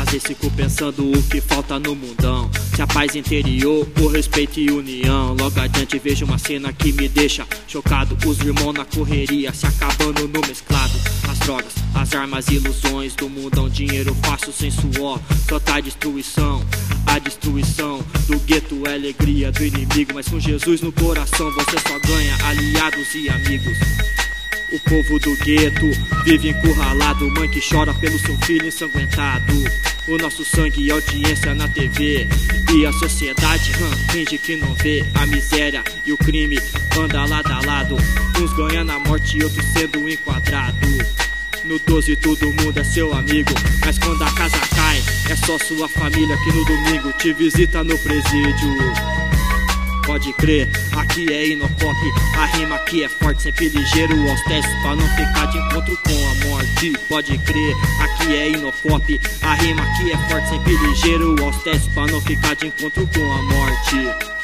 Às vezes fico pensando o que falta no mundão. Se a paz interior, o respeito e união. Logo adiante vejo uma cena que me deixa chocado. Os irmãos na correria, se acabando no mesclado. As drogas, as armas, ilusões do mundão. Dinheiro fácil sem suor, só tá destruição. A destruição do gueto é alegria do inimigo. Mas com Jesus no coração você só ganha aliados e amigos. O povo do gueto vive encurralado. Mãe que chora pelo seu filho ensanguentado. O nosso sangue e audiência na TV. E a sociedade finge que não vê. A miséria e o crime anda lado a lado. Uns ganhando a morte e outros sendo enquadrados. No 12 todo mundo é seu amigo. Mas quando a casa cai, é só sua família que no domingo te visita no presídio. Pode crer, aqui é Inocop. A rima aqui é forte, sempre ligeiro aos testes pra não ficar de encontro com a morte. Pode crer, aqui é Inocop. A rima aqui é forte, sempre ligeiro aos testes pra não ficar de encontro com a morte.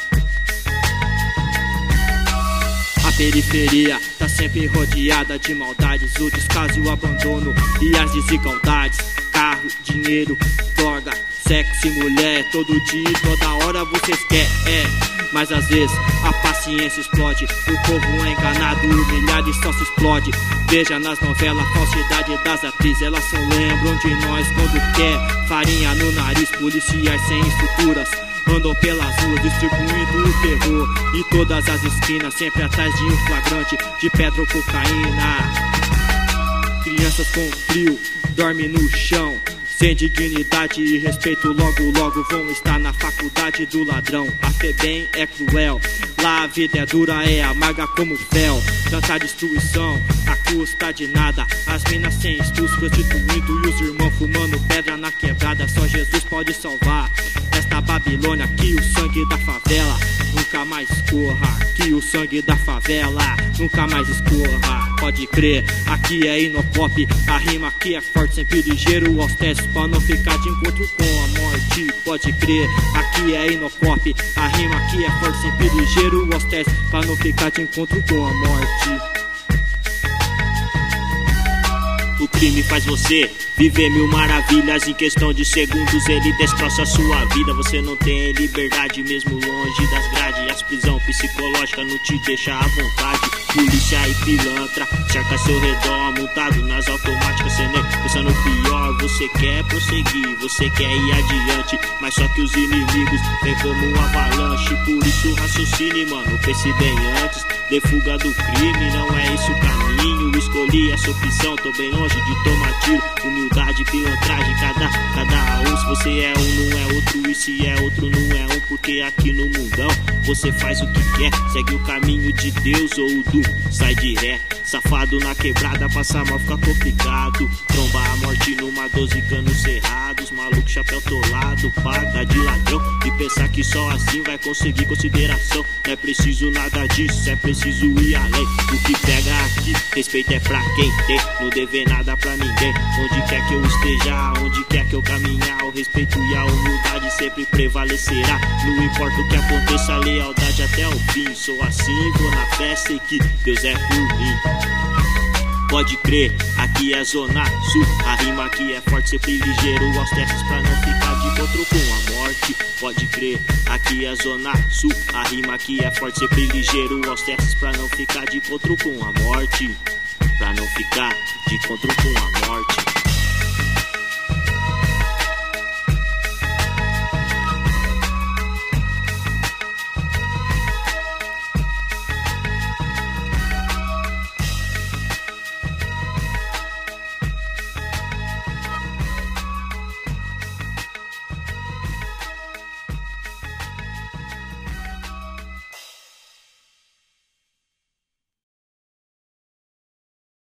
A periferia tá sempre rodeada de maldades. O descaso e o abandono e as desigualdades. Carro, dinheiro, droga, sexo e mulher. Todo dia e toda hora vocês querem, mas às vezes a paciência explode. O povo é enganado, humilhado e só se explode. Veja nas novelas a falsidade das atrizes. Elas só lembram de nós quando quer. Farinha no nariz, policiais sem estruturas andam pelas ruas distribuindo o terror. E todas as esquinas sempre atrás de um flagrante de pedra ou cocaína. Crianças com frio dormem no chão, sem dignidade e respeito, logo logo vão estar na faculdade do ladrão. A FEBEM é cruel, lá a vida é dura, é amarga como fel. Tanta destruição, a custa de nada. As minas sem estudos prostituindo e os irmãos fumando pedra na quebrada. Só Jesus pode salvar esta Babilônia, que o sangue da favela nunca mais escorra. Que o sangue da favela nunca mais escorra. Pode crer, aqui é Inocop. A rima aqui é forte, sempre ligeiro aos testes pra não ficar de encontro com a morte. Pode crer, aqui é Inocop. A rima aqui é forte, sempre ligeiro aos testes pra não ficar de encontro com a morte. O crime faz você viver mil maravilhas. Em questão de segundos ele destroça a sua vida. Você não tem liberdade mesmo longe das grades. As prisão psicológica não te deixa à vontade. Polícia e pilantra cerca seu redor, montado nas automáticas. Cê nem pensa no pior. Você quer prosseguir, você quer ir adiante, mas só que os inimigos vêm como um avalanche. Por isso raciocine, mano, pense bem antes. Dê fuga do crime, não é esse o caminho. Escolhi essa opção, tô bem longe de tomar tiro. Humildade, pilantragem, cada um. Se você é um, não é outro. E se é outro, não é um. Porque aqui no mundão você faz o que quer. Segue o caminho de Deus ou do sai de ré. Safado na quebrada, passar mal fica complicado. Tromba a morte numa 12 canos cerrados. Maluco, chapéu tolado, paga de ladrão. E pensar que só assim vai conseguir consideração. Não é preciso nada disso, é preciso ir além. O que pega aqui, respeito é pra quem tem. Não dever nada pra ninguém. Onde quer que eu esteja, onde quer que eu caminhar, o respeito e a humildade sempre prevalecerá. Não importa o que aconteça, a lealdade até o fim. Sou assim, vou na fé, sei que Deus é por mim. Pode crer, aqui é Zona Sul. A rima aqui é forte, sempre ligeiro aos testes pra não ficar de encontro com a morte. Pode crer, aqui é Zona Sul. A rima aqui é forte, sempre ligeiro aos testes pra não ficar de encontro com a morte. Pra não ficar de encontro com a morte.